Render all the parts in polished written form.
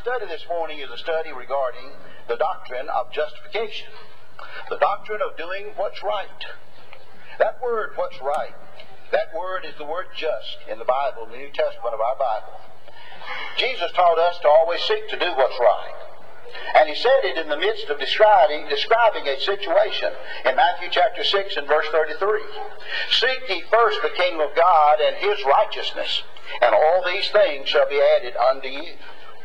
study this morning is a study regarding the doctrine of justification. The doctrine of doing what's right. That word, what's right, that word is the word just in the Bible, in the New Testament of our Bible. Jesus taught us to always seek to do what's right. And he said it in the midst of describing a situation in Matthew chapter 6 and verse 33. Seek ye first the kingdom of God and his righteousness, and all these things shall be added unto you.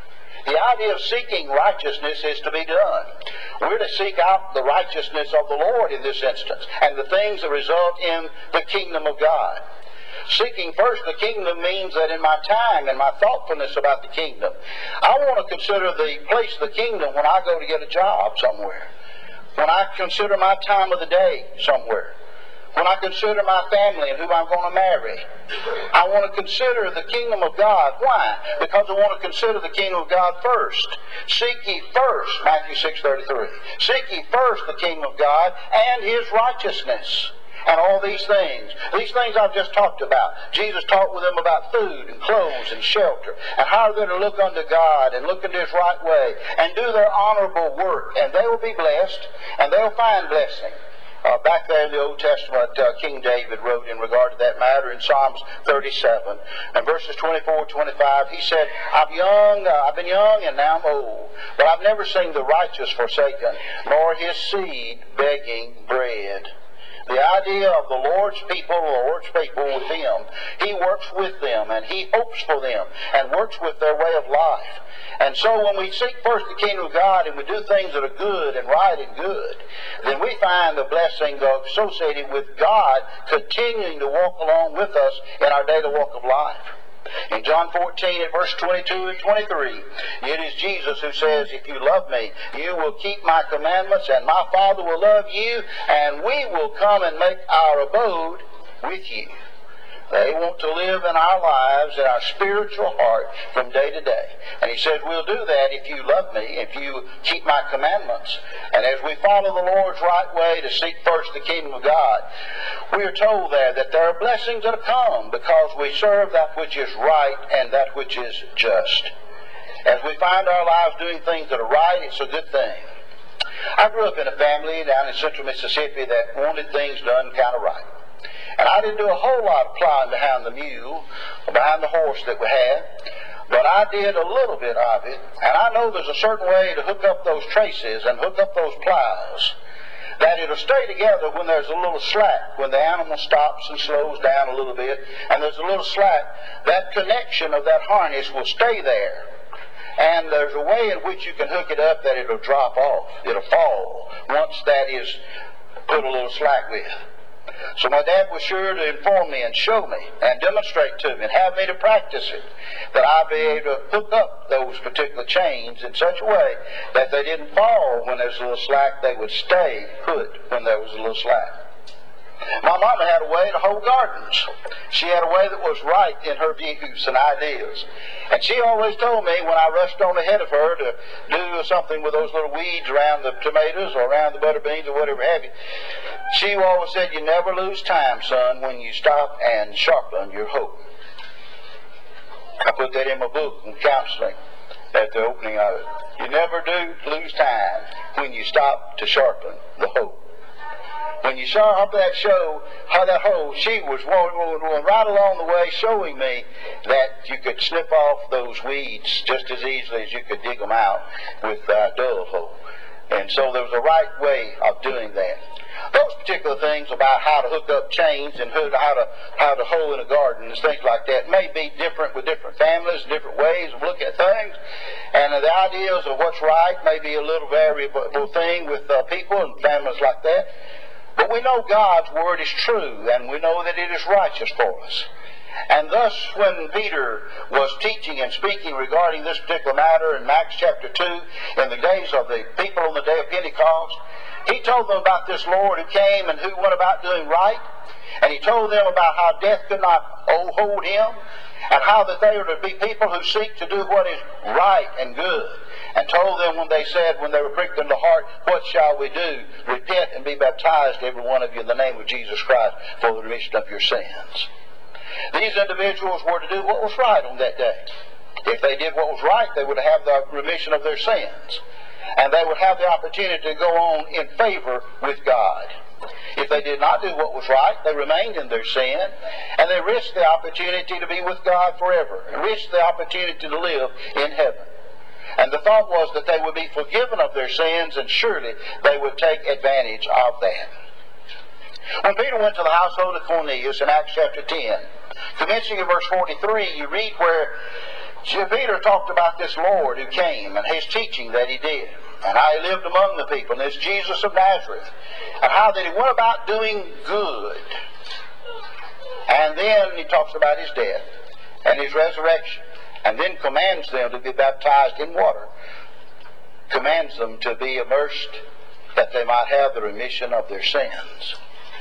The idea of seeking righteousness is to be done. We're to seek out the righteousness of the Lord in this instance, and the things that result in the kingdom of God. Seeking first the kingdom means that in my time and my thoughtfulness about the kingdom, I want to consider the place of the kingdom when I go to get a job somewhere. When I consider my time of the day somewhere. When I consider my family and who I'm going to marry. I want to consider the kingdom of God. Why? Because I want to consider the kingdom of God first. Seek ye first, Matthew 6:33. Seek ye first the kingdom of God and his righteousness. And all these things I've just talked about. Jesus talked with them about food and clothes and shelter, and how they're to look unto God and look into his right way and do their honorable work, and they will be blessed, and they'll find blessing. Back there in the Old Testament, King David wrote in regard to that matter in Psalms 37 and verses 24-25. He said, I've been young and now I'm old, but I've never seen the righteous forsaken, nor his seed begging bread. The idea of the Lord's people with him, he works with them and he hopes for them and works with their way of life. And so when we seek first the kingdom of God and we do things that are good and right and good, then we find the blessing associated with God continuing to walk along with us in our daily walk of life. In John 14 at verse 22 and 23, it is Jesus who says, if you love me, you will keep my commandments, and my Father will love you, and we will come and make our abode with you. They want to live in our lives, in our spiritual heart, from day to day. And he says, we'll do that if you love me, if you keep my commandments. And as we follow the Lord's right way to seek first the kingdom of God, we are told there that there are blessings that have come because we serve that which is right and that which is just. As we find our lives doing things that are right, it's a good thing. I grew up in a family down in central Mississippi that wanted things done kind of right. And I didn't do a whole lot of plowing behind the mule, or behind the horse that we had, but I did a little bit of it. And I know there's a certain way to hook up those traces and hook up those plows, that it'll stay together when there's a little slack, when the animal stops and slows down a little bit, and there's a little slack, that connection of that harness will stay there. And there's a way in which you can hook it up that it'll drop off, it'll fall, once that is put a little slack with. So my dad was sure to inform me and show me and demonstrate to me and have me to practice it, that I'd be able to hook up those particular chains in such a way that they didn't fall when there was a little slack, they would stay put when there was a little slack. My mama had a way to hoe gardens. She had a way that was right in her views and ideas. And she always told me when I rushed on ahead of her to do something with those little weeds around the tomatoes or around the butter beans or whatever have you, she always said, you never lose time, son, when you stop and sharpen your hoe. I put that in my book on counseling at the opening of it. You never do lose time when you stop to sharpen the hoe. When you saw her that show, how that hoe, she was going right along the way showing me that you could snip off those weeds just as easily as you could dig them out with a dull hoe. And so there was a right way of doing that. Those particular things about how to hook up chains and how to hoe in a garden and things like that may be different with different families, different ways of looking at things. And the ideas of what's right may be a little variable thing with people and families like that. But we know God's Word is true, and we know that it is righteous for us. And thus, when Peter was teaching and speaking regarding this particular matter in Acts chapter 2, in the days of the people on the day of Pentecost, he told them about this Lord who came and who went about doing right. And he told them about how death could not hold him, and how that they are to be people who seek to do what is right and good. And told them when they were pricked in the heart, what shall we do? Repent and be baptized, every one of you, in the name of Jesus Christ, for the remission of your sins. These individuals were to do what was right on that day. If they did what was right, they would have the remission of their sins. And they would have the opportunity to go on in favor with God. If they did not do what was right, they remained in their sin, and they risked the opportunity to be with God forever, and risked the opportunity to live in heaven. And the thought was that they would be forgiven of their sins, and surely they would take advantage of that. When Peter went to the household of Cornelius in Acts chapter 10, commencing in verse 43, you read where Peter talked about this Lord who came and his teaching that he did, and how he lived among the people, and this Jesus of Nazareth, and how that he went about doing good. And then he talks about his death and his resurrection, and then commands them to be baptized in water, commands them to be immersed that they might have the remission of their sins.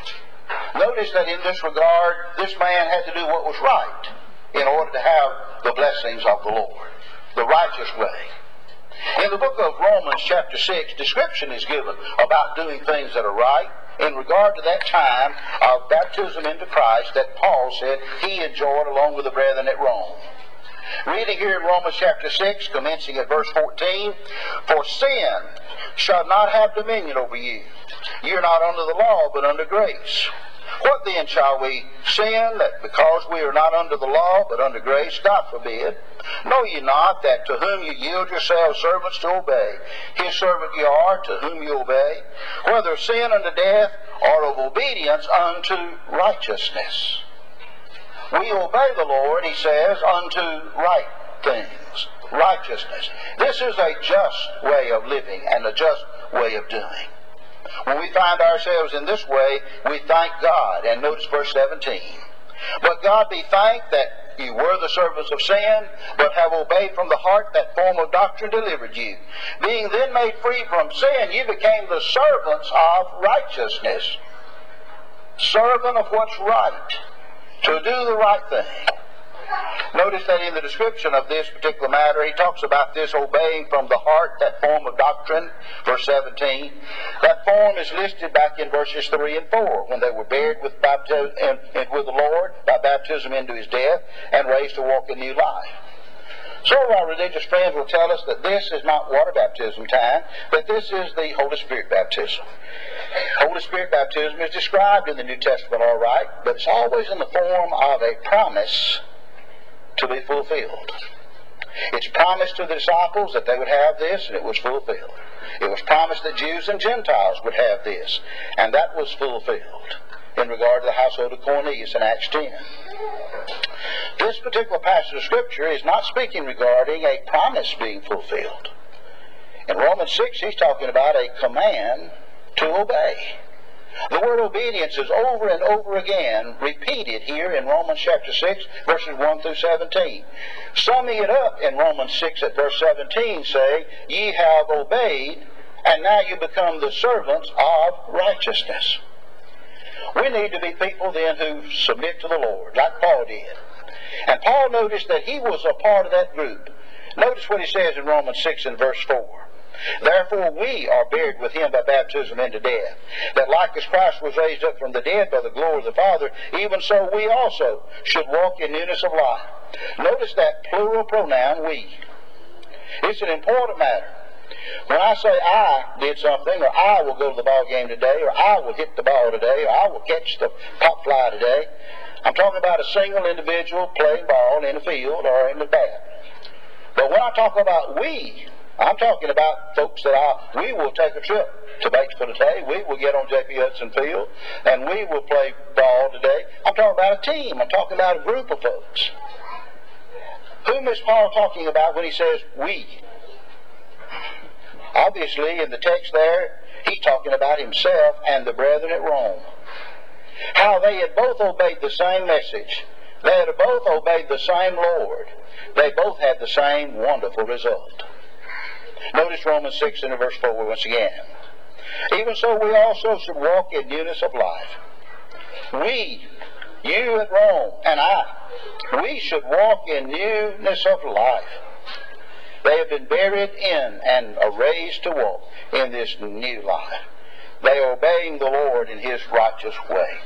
Notice that in this regard, this man had to do what was right in order to have the blessings of the Lord, the righteous way. In the book of Romans chapter 6, description is given about doing things that are right in regard to that time of baptism into Christ that Paul said he enjoyed along with the brethren at Rome. Reading here in Romans chapter 6, commencing at verse 14, "For sin shall not have dominion over you. You are not under the law, but under grace. What then shall we sin, that because we are not under the law, but under grace? God forbid. Know ye not that to whom you yield yourselves servants to obey, his servant ye are, to whom you obey, whether of sin unto death, or of obedience unto righteousness?" We obey the Lord, he says, unto right things, righteousness. This is a just way of living and a just way of doing. When we find ourselves in this way, we thank God. And notice verse 17. "But God be thanked that you were the servants of sin, but have obeyed from the heart that form of doctrine delivered you. Being then made free from sin, you became the servants of righteousness." Servant of what's right, to do the right thing. Notice that in the description of this particular matter, he talks about this obeying from the heart, that form of doctrine, verse 17. That form is listed back in verses 3 and 4, when they were buried with with the Lord by baptism into his death and raised to walk in new life. Some of our religious friends will tell us that this is not water baptism time, but this is the Holy Spirit baptism. Holy Spirit baptism is described in the New Testament, all right, but it's always in the form of a promise to be fulfilled. It's promised to the disciples that they would have this, and it was fulfilled. It was promised that Jews and Gentiles would have this, and that was fulfilled in regard to the household of Cornelius in Acts 10. This particular passage of Scripture is not speaking regarding a promise being fulfilled. In Romans 6, he's talking about a command to obey. The word obedience is over and over again repeated here in Romans chapter 6, verses 1 through 17. Summing it up in Romans 6 at verse 17, say, "Ye have obeyed, and now you become the servants of righteousness." We need to be people then who submit to the Lord, like Paul did. And Paul noticed that he was a part of that group. Notice what he says in Romans 6 and verse 4. "Therefore we are buried with him by baptism into death, that like as Christ was raised up from the dead by the glory of the Father, even so we also should walk in newness of life." Notice that plural pronoun, we. It's an important matter. When I say I did something, or I will go to the ball game today, or I will hit the ball today, or I will catch the pop fly today, I'm talking about a single individual playing ball in the field or in the bat. But when I talk about we, I'm talking about folks that we will take a trip to Batesville today. We will get on J.P. Hudson Field, and we will play ball today. I'm talking about a team. I'm talking about a group of folks. Whom is Paul talking about when he says we? Obviously, in the text there, he's talking about himself and the brethren at Rome. How they had both obeyed the same message. They had both obeyed the same Lord. They both had the same wonderful result. Notice Romans 6 and verse 4 once again. "Even so we also should walk in newness of life." We, you at Rome, and I, we should walk in newness of life. They have been buried in and are raised to walk in this new life. They are obeying the Lord in his righteous way.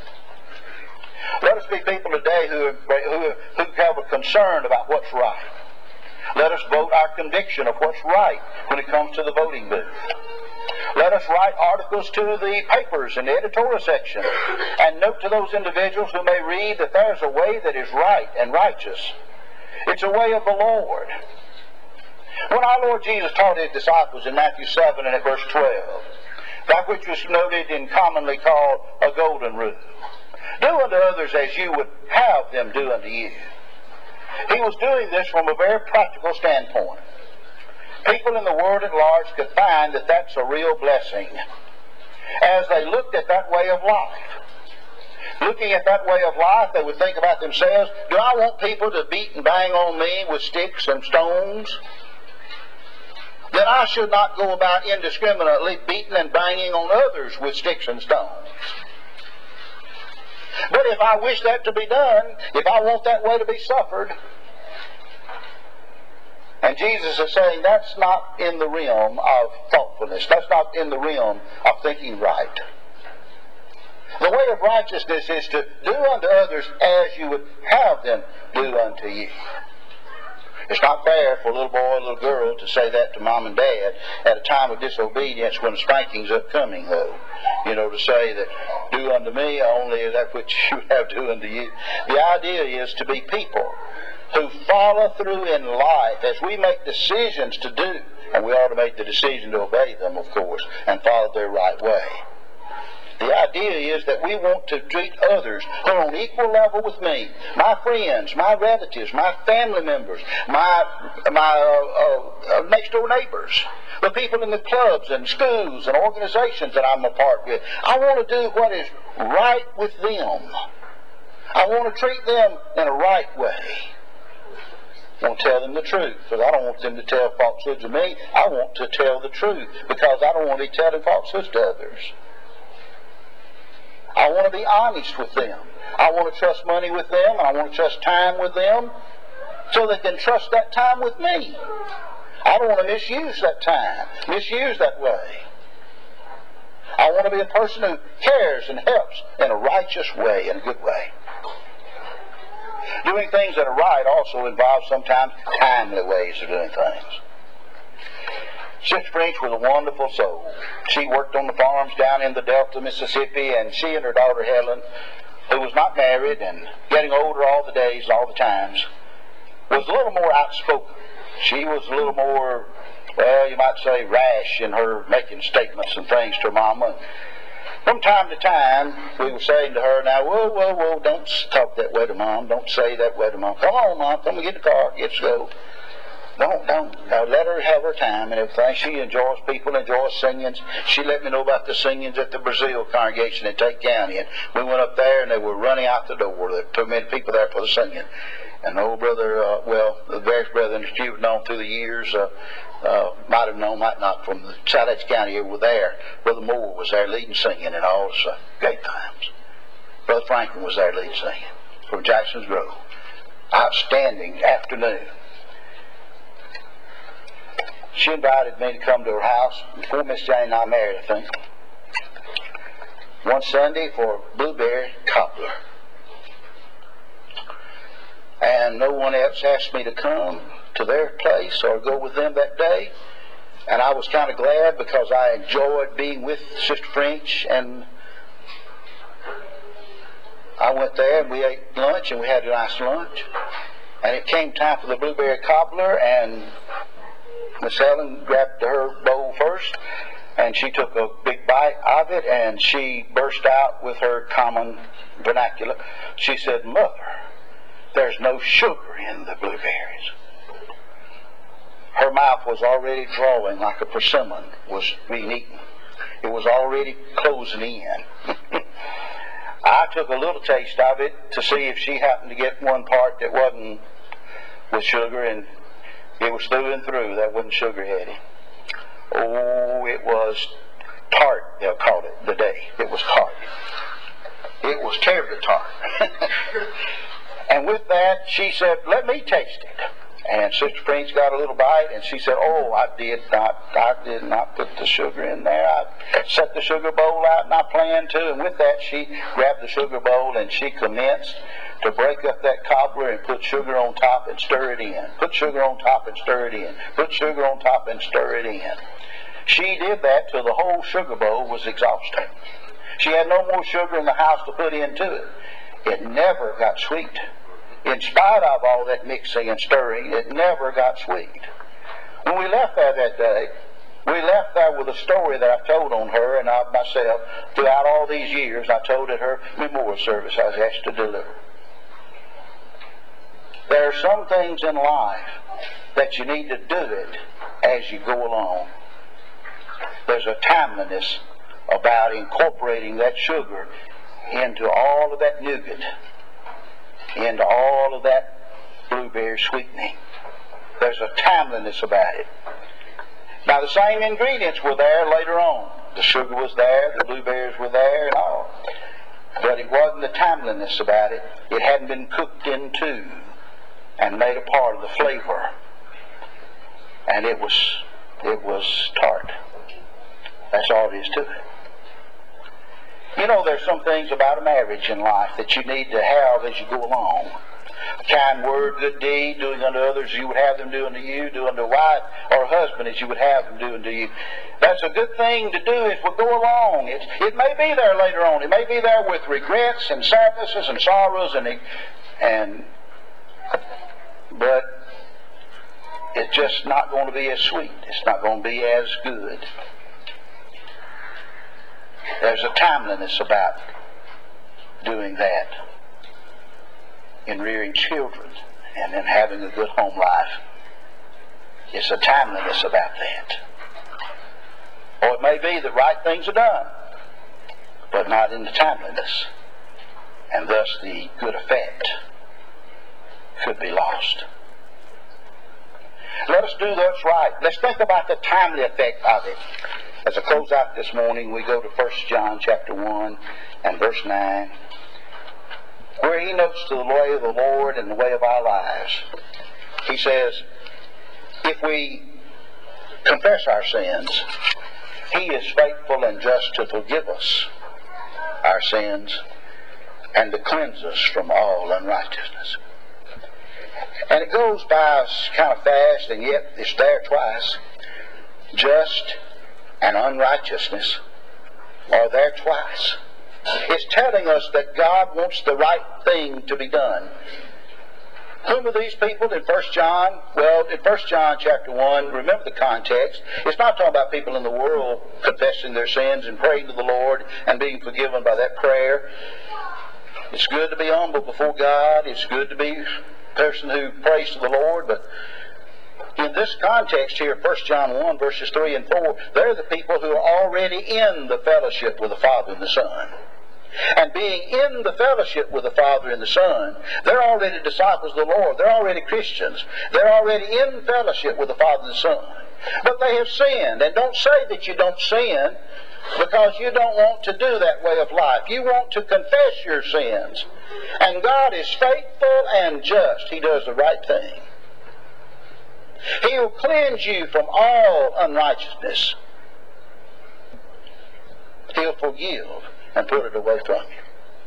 Let us be people today who have a concern about what's right. Let us vote our conviction of what's right when it comes to the voting booth. Let us write articles to the papers in the editorial section and note to those individuals who may read that there's a way that is right and righteous. It's a way of the Lord. When our Lord Jesus taught His disciples in Matthew 7 and at verse 12, that which was noted and commonly called a golden rule, do unto others as you would have them do unto you. He was doing this from a very practical standpoint. People in the world at large could find that that's a real blessing as they looked at that way of life. Looking at that way of life, they would think about themselves, do I want people to beat and bang on me with sticks and stones? Then I should not go about indiscriminately beating and banging on others with sticks and stones. But if I wish that to be done, if I want that way to be suffered, and Jesus is saying that's not in the realm of thoughtfulness. That's not in the realm of thinking right. The way of righteousness is to do unto others as you would have them do unto you. It's not fair for a little boy or a little girl to say that to mom and dad at a time of disobedience when spanking's upcoming, though. You know, to say that do unto me only that which you have do unto you. The idea is to be people who follow through in life as we make decisions to do, and we ought to make the decision to obey them, of course, and follow their right way. The idea is that we want to treat others who are on equal level with me, my friends, my relatives, my family members, my next door neighbors, the people in the clubs and schools and organizations that I'm a part with. I want to do what is right with them. I want to treat them in a right way. I want to tell them the truth, because I don't want them to tell falsehoods of me. I want to tell the truth, because I don't want to be telling falsehoods to others. I want to be honest with them. I want to trust money with them, and I want to trust time with them, so they can trust that time with me. I don't want to misuse that time, misuse that way. I want to be a person who cares and helps in a righteous way, in a good way. Doing things that are right also involves sometimes timely ways of doing things. Sister French was a wonderful soul. She worked on the farms down in the Delta, Mississippi, and she and her daughter Helen, who was not married and getting older all the days, all the times, was a little more outspoken. She was a little more, well, you might say, rash in her making statements and things to her mama. From time to time, we were saying to her, now, whoa, don't talk that way to Mom. Don't say that way to Mom. Come on, Mom, come and get the car. Let's go. Don't. Now, let her have her time and everything. She enjoys people, enjoys singings. She let me know about the singings at the Brazil congregation in Tate County. And we went up there, and they were running out the door. There were too many people there for the singing. And the old brother, the various brethren that you've known through the years, might have known, might not, from the South Edge County were there. Brother Moore was there leading singing and all those great times. Brother Franklin was there leading singing from Jackson's Grove. Outstanding afternoon. She invited me to come to her house before Miss Jane and I married, I think. One Sunday for blueberry cobbler. And no one else asked me to come to their place or go with them that day. And I was kind of glad, because I enjoyed being with Sister French. And I went there and we ate lunch, and we had a nice lunch. And it came time for the blueberry cobbler, and Miss Helen grabbed her bowl first, and she took a big bite of it, and she burst out with her common vernacular. She said, "Mother, there's no sugar in the blueberries." Her mouth was already drawing like a persimmon was being eaten. It was already closing in. I took a little taste of it to see if she happened to get one part that wasn't with sugar, and it was through and through. That wasn't sugar heady. Oh, it was tart, they'll call it the day. It was tart. It was terribly tart. And with that, she said, "Let me taste it." And Sister Prince got a little bite, and she said, "Oh, I did not put the sugar in there. I set the sugar bowl out, and I planned to." And with that, she grabbed the sugar bowl, and she commenced to break up that cobbler and put sugar on top and stir it in. Put sugar on top and stir it in. Put sugar on top and stir it in. She did that till the whole sugar bowl was exhausted. She had no more sugar in the house to put into it. It never got sweet. In spite of all that mixing and stirring, it never got sweet. When we left there that day, we left there with a story that I told on her and of myself throughout all these years. I told at her memorial service I was asked to deliver. There are some things in life that you need to do it as you go along. There's a timeliness about incorporating that sugar into all of that nougat, into all of that blueberry sweetening. There's a timeliness about it. Now, the same ingredients were there later on. The sugar was there, the blueberries were there, and all. But it wasn't the timeliness about it. It hadn't been cooked into and made a part of the flavor. And it was tart. That's all there is to it. You know, there's some things about a marriage in life that you need to have as you go along. A kind word, good deed, doing unto others as you would have them do unto you, do unto a wife or a husband as you would have them do unto you. That's a good thing to do as we go along. It may be there later on. It may be there with regrets and sadnesses and sorrows but it's just not going to be as sweet. It's not going to be as good. There's a timeliness about doing that in rearing children and in having a good home life. It's a timeliness about that. Or it may be the right things are done, but not in the timeliness, and thus the good effect could be lost. Let us do what's right. Let's think about the timely effect of it. As I close out this morning, we go to 1 John chapter 1 and verse 9, where he notes to the way of the Lord and the way of our lives. He says, if we confess our sins, he is faithful and just to forgive us our sins and to cleanse us from all unrighteousness. And it goes by kind of fast, and yet it's there twice. Just and unrighteousness are there twice. It's telling us that God wants the right thing to be done. Whom are these people in 1 John? Well, in 1 John chapter 1, remember the context. It's not talking about people in the world confessing their sins and praying to the Lord and being forgiven by that prayer. It's good to be humble before God. It's good to be a person who prays to the Lord, but in this context here, 1 John 1, verses 3 and 4, they're the people who are already in the fellowship with the Father and the Son. And being in the fellowship with the Father and the Son, they're already disciples of the Lord. They're already Christians. They're already in fellowship with the Father and the Son. But they have sinned. And don't say that you don't sin, because you don't want to do that way of life. You want to confess your sins. And God is faithful and just. He does the right thing. He'll cleanse you from all unrighteousness. He'll forgive and put it away from you.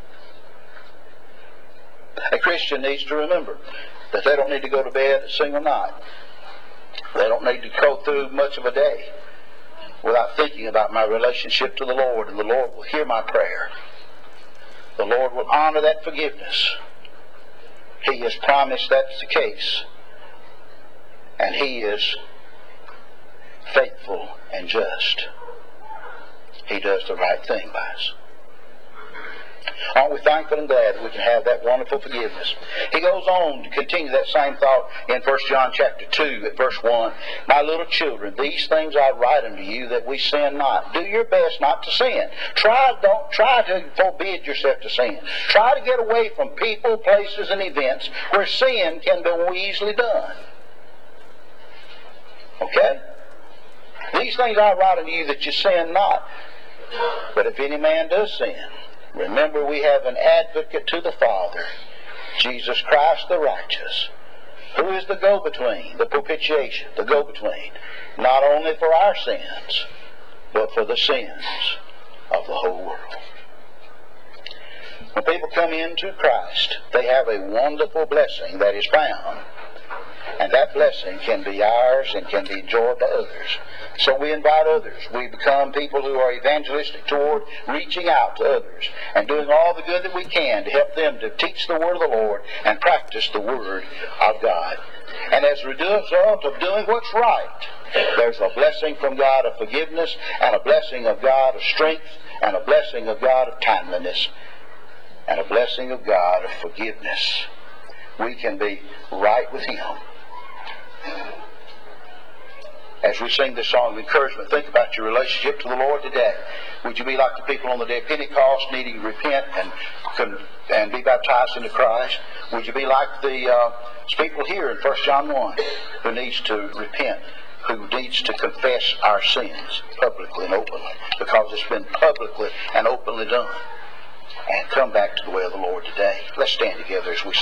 A Christian needs to remember that they don't need to go to bed a single night. They don't need to go through much of a day without thinking about my relationship to the Lord, and the Lord will hear my prayer. The Lord will honor that forgiveness. He has promised that's the case. And He is faithful and just. He does the right thing by us. Aren't we thankful and glad that we can have that wonderful forgiveness? He goes on to continue that same thought in 1 John chapter 2 at verse 1. My little children, these things I write unto you that we sin not. Do your best not to sin. Try to forbid yourself to sin. Try to get away from people, places, and events where sin can be more easily done. Okay? These things I write unto you that you sin not. But if any man does sin, remember we have an advocate to the Father, Jesus Christ the righteous, who is is the go-between, the propitiation, the go-between, not only for our sins, but for the sins of the whole world. When people come into Christ, they have a wonderful blessing that is found. And that blessing can be ours and can be enjoyed by others. So we invite others. We become people who are evangelistic toward reaching out to others and doing all the good that we can to help them to teach the Word of the Lord and practice the Word of God. And as a result of doing what's right, there's a blessing from God of forgiveness and a blessing of God of strength and a blessing of God of timeliness and a blessing of God of forgiveness. We can be right with Him. As we sing this song of encouragement, think about your relationship to the Lord today. Would you be like the people on the day of Pentecost needing to repent and be baptized into Christ? Would you be like the people here in 1 John 1 who needs to repent, who needs to confess our sins publicly and openly because it's been publicly and openly done, and come back to the way of the Lord today? Let's stand together as we sing.